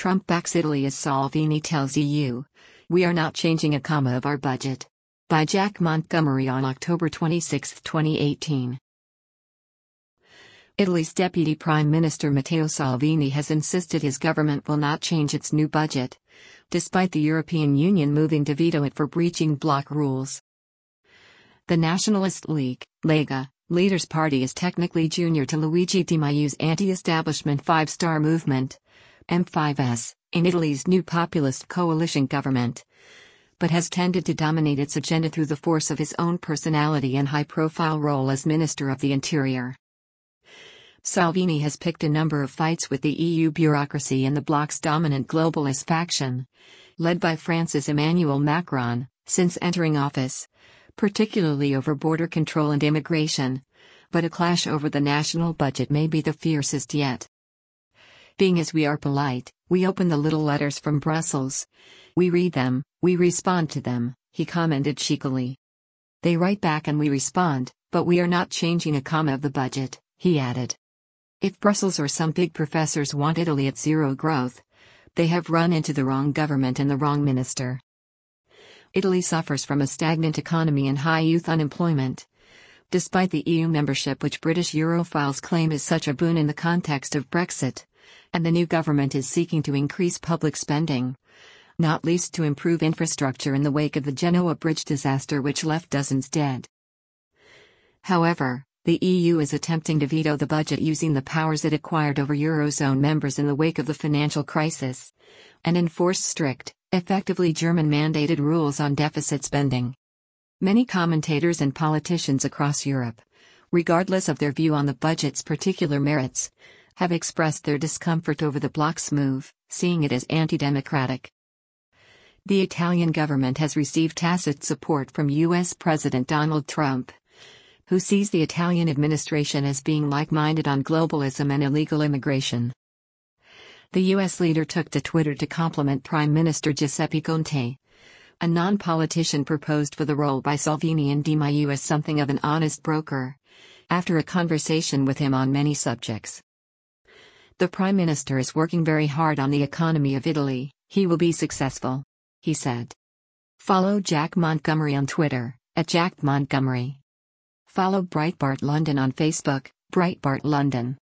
Trump backs Italy as Salvini tells EU. We are not changing a comma of our budget. By Jack Montgomery on October 26, 2018. Italy's Deputy Prime Minister Matteo Salvini has insisted his government will not change its new budget, despite the European Union moving to veto it for breaching bloc rules. The Nationalist League, Lega, leader's party is technically junior to Luigi Di Maiu's anti-establishment Five Star Movement, M5S, in Italy's new populist coalition government, but has tended to dominate its agenda through the force of his own personality and high-profile role as Minister of the Interior. Salvini has picked a number of fights with the EU bureaucracy and the bloc's dominant globalist faction, led by France's Emmanuel Macron, since entering office, particularly over border control and immigration, but a clash over the national budget may be the fiercest yet. Being as we are polite, we open the little letters from Brussels. We read them, we respond to them, he commented cheekily. They write back and we respond, but we are not changing a comma of the budget, he added. If Brussels or some big professors want Italy at zero growth, they have run into the wrong government and the wrong minister. Italy suffers from a stagnant economy and high youth unemployment. Despite the EU membership, which British Europhiles claim is such a boon in the context of Brexit, and the new government is seeking to increase public spending, not least to improve infrastructure in the wake of the Genoa bridge disaster which left dozens dead. However, the EU is attempting to veto the budget using the powers it acquired over Eurozone members in the wake of the financial crisis, and enforce strict, effectively German-mandated rules on deficit spending. Many commentators and politicians across Europe, regardless of their view on the budget's particular merits, have expressed their discomfort over the bloc's move, seeing it as anti-democratic. The Italian government has received tacit support from U.S. President Donald Trump, who sees the Italian administration as being like-minded on globalism and illegal immigration. The U.S. leader took to Twitter to compliment Prime Minister Giuseppe Conte, a non-politician proposed for the role by Salvini and Di Maio as something of an honest broker, after a conversation with him on many subjects. The Prime Minister is working very hard on the economy of Italy, he will be successful, he said. Follow Jack Montgomery on Twitter, @JackMontgomery. Follow Breitbart London on Facebook, Breitbart London.